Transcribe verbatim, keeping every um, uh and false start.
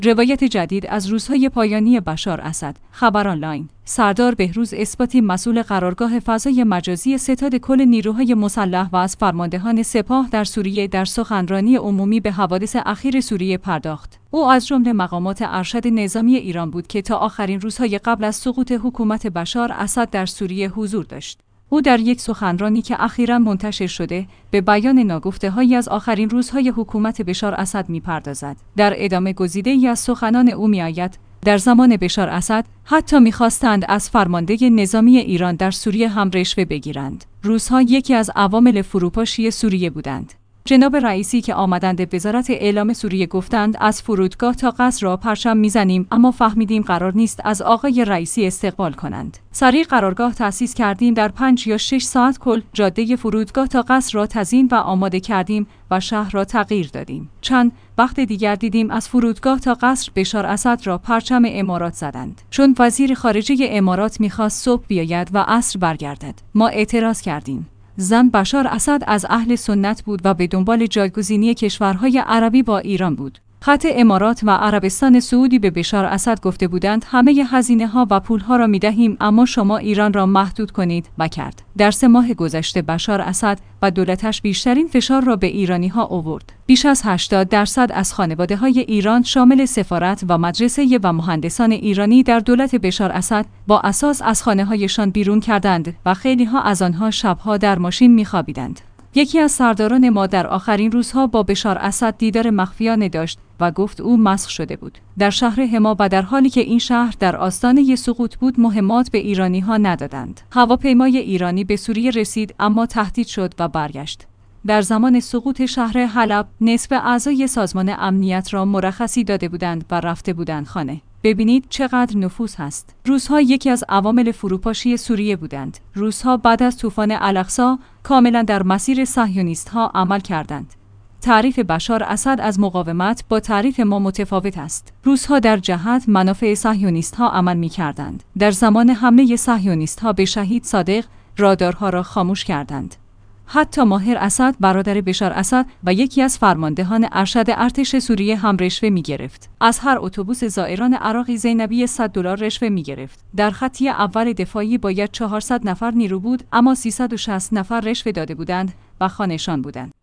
روایت جدید از روزهای پایانی بشار اسد. خبر آنلاین. سردار بهروز اثباتی، مسئول قرارگاه فضای مجازی ستاد کل نیروهای مسلح و از فرماندهان سپاه در سوریه، در سخنرانی عمومی به حوادث اخیر سوریه پرداخت. او از جمله مقامات ارشد نظامی ایران بود که تا آخرین روزهای قبل از سقوط حکومت بشار اسد در سوریه حضور داشت. او در یک سخنرانی که اخیراً منتشر شده به بیان ناگفته‌هایی از آخرین روزهای حکومت بشار اسد می‌پردازد. در ادامه گزیده‌ای از سخنان او می‌آید: در زمان بشار اسد حتی می‌خواستند از فرمانده نظامی ایران در سوریه هم رشوه بگیرند. روس‌ها یکی از عوامل فروپاشی سوریه بودند. جناب رئیسی که آمدند وزارت اعلام سوریه گفتند از فرودگاه تا قصر را پرچم میزنیم، اما فهمیدیم قرار نیست از آقای رئیسی استقبال کنند. سریع قرارگاه تأسیس کردیم، در پنج یا شش ساعت کل جاده فرودگاه تا قصر را تزیین و آماده کردیم و شهر را تغییر دادیم. چند وقت دیگر دیدیم از فرودگاه تا قصر بشار اسد را پرچم امارات زدند، چون وزیر خارجه امارات میخواست صبح بیاید و عصر برگردد. ما اعتراض کردیم. زن بشار اسد از اهل سنت بود و به دنبال جایگزینی کشورهای عربی با ایران بود. خط امارات و عربستان سعودی به بشار اسد گفته بودند همه هزینه ها و پول ها را می دهیم، اما شما ایران را محدود کنید و کرد. در سه ماه گذشته بشار اسد و دولتش بیشترین فشار را به ایرانی ها آورد. بیش از هشتاد درصد از خانواده های ایران شامل سفارت و مدرسه و مهندسان ایرانی در دولت بشار اسد با اساس از خانه هایشان بیرون کردند و خیلی ها از آنها شبها در ماشین می خوابیدند. یکی از سرداران ما در آخرین روزها با بشار اسد دیدار مخفیانه داشت و گفت او مسخ شده بود. در شهر حما و در حالی که این شهر در آستانه سقوط بود، مهمات به ایرانی ها ندادند. هواپیمای ایرانی به سوریه رسید اما تهدید شد و برگشت. در زمان سقوط شهر حلب، نصف اعضای سازمان امنیت را مرخصی داده بودند و رفته بودند خانه. ببینید چقدر نفوذ هست. روس‌ها یکی از عوامل فروپاشی سوریه بودند. روس‌ها بعد از طوفان الاقصی کاملا در مسیر صهیونیست‌ها عمل کردند. تعریف بشار اسد از مقاومت با تعریف ما متفاوت است. روس‌ها در جهت منافع صهیونیست‌ها عمل می‌کردند. در زمان حمله صهیونیست‌ها به شهید صادق، رادارها را خاموش کردند. حتی ماهر اسد، برادر بشار اسد و یکی از فرماندهان ارشد ارتش سوریه هم رشوه می گرفت. از هر اتوبوس زائران عراقی زینبی صد دلار رشوه می گرفت. در خطی اول دفاعی باید چهارصد نفر نیرو بود، اما سیصد و شصت نفر رشوه داده بودند و خانه‌شان بودند.